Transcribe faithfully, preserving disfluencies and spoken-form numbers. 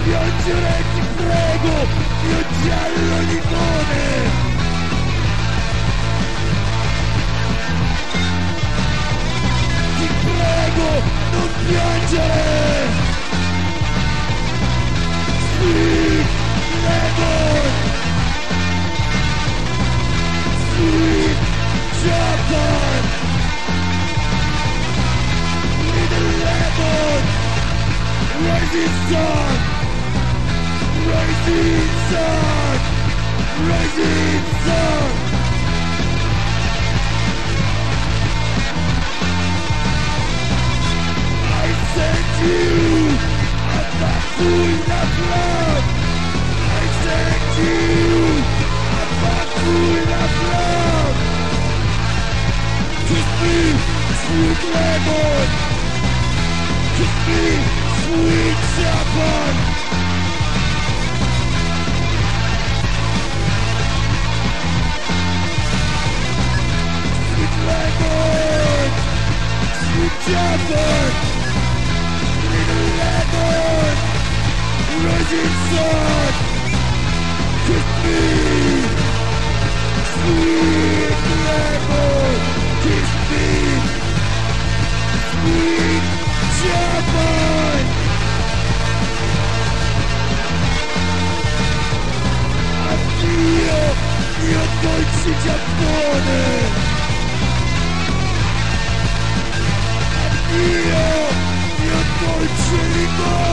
piangere, ti prego, mio giallo limone. Ti prego, non piangere. Sweet lemon, sweet Japan, little lemon, rising sun, rising sun, rising sun. I sent you a backfull of love. I sent you a backfull of love. Kiss me, sweet lemon. Kiss me, sweet Japan. Sweet lemon, sweet Japan. Little lemon, rising sun. Kiss me, sweet lemon. Kiss me, sweet Japan. Addio, mio dolce Giappone. Addio, mio dolce limone.